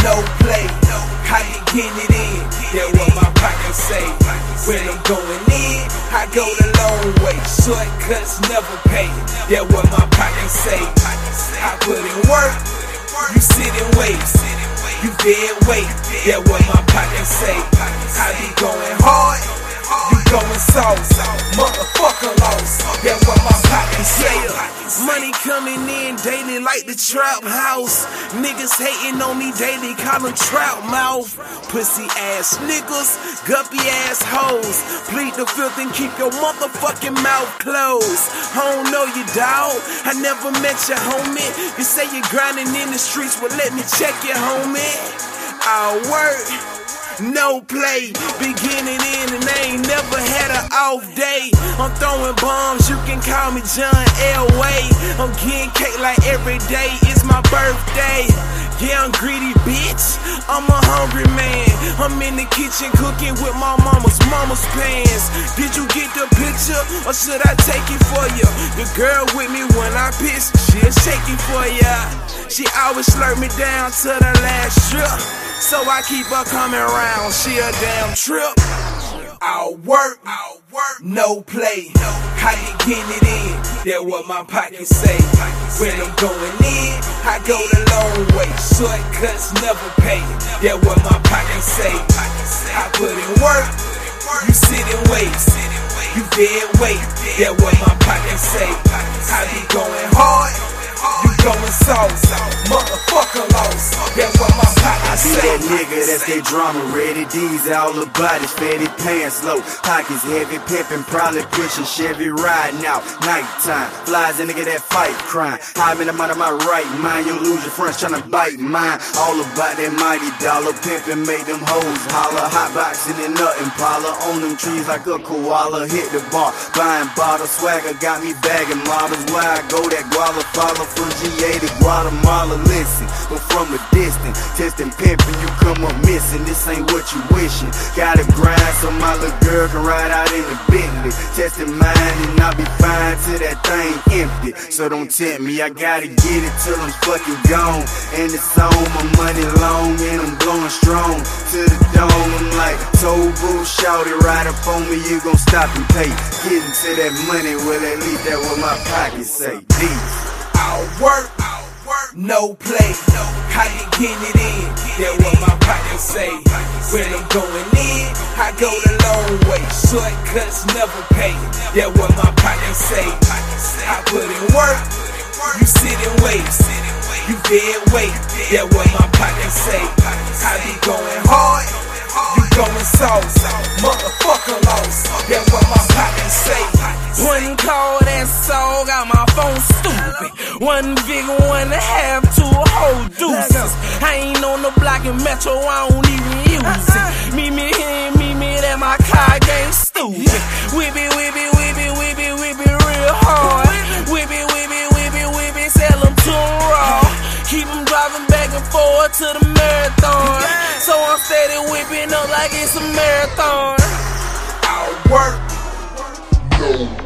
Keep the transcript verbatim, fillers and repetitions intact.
no play. I be getting it in, that's what my pockets say. When I'm going in, I go the long way. Shortcuts never pay, that's what my pockets say. I put in work, you sit and wait. You dead weight, that's what my pockets say. I be going hard, you going soft. Motherfucker lost, that's what my pockets say. Money coming in daily like the trap house. Niggas hating on me daily, call them trap mouth. Pussy ass niggas, guppy ass hoes. Plead the filth and keep your motherfucking mouth closed. I don't know you, dawg, I never met your homie. You say you're grinding in the streets, well let me check you, homie. I'll work, no play, beginning in and I ain't never had an off day. I'm throwing bombs, you can call me John Elway. I'm getting cake like every day, it's my birthday. Yeah, I'm greedy, bitch, I'm a hungry man. I'm in the kitchen cooking with my mama's mama's pants. Did you get the picture, or should I take it for you? The girl with me when I piss, she'll shake it for ya. She always slurp me down to the last strip, so I keep her coming around, she a damn trip. I'll work, I'll work, no play. I be getting it in, that's what my pockets say. When I'm going in, I go the long way. Shortcuts never pay, that's what my pockets say. I put in work, you sit and wait. You dead weight, that's what my pockets say. I be going hard, you going soft. Motherfucker lost, that's what my pockets say. I be that nigga that stay drama ready. D's all about his fatty pants low. Pockets heavy, pimpin', probably pushing Chevy riding out. Nighttime, flies a nigga that fight crime. I'm in the mind of my right mind. You lose your friends tryna bite mine. All about that mighty dollar. Pimpin' make them hoes holler. Hot boxing and nothing. Parlor on them trees like a koala. Hit the bar, buying bottle swagger. Got me bagging models. Where I go, that guala follow from G A to Guatemala. Listen, but from a distance, testing pimpin', you come up missing. This ain't what you wishing. Gotta grind so my little girl can ride out in the Bentley. Testing mine and I'll be fine till that thing empty. So don't tempt me, I gotta get it till I'm fucking gone. And it's on, my money long and I'm blowing strong to the dome. I'm like, toll booth, shout it right up on me, you gon' stop and pay. Getting to that money, well at least that's what my pockets say. These. I'll work, I'll work, no play. I be getting it in, that's what my pockets say. When I'm going in, I go the long way. Shortcuts never pay, that's what my pockets say. I put in work, you sit and wait. You dead weight, that's what my pockets say. I be going hard, you going soft. Motherfucker lost, that's what my pockets say. One call, that's all, got my phone stupid. One big one and a half, two whole deuces. I ain't on the block in Metro, I don't even use it. Meet me here, meet me that my car game stupid. Whip it, whip it, whip it, whip it, whip it real hard. Whip it, whip it, whip it, whip it, sell them to them raw. Keep them driving back and forth to the marathon. So I'm steady whipping up like it's a marathon. I'll work. No.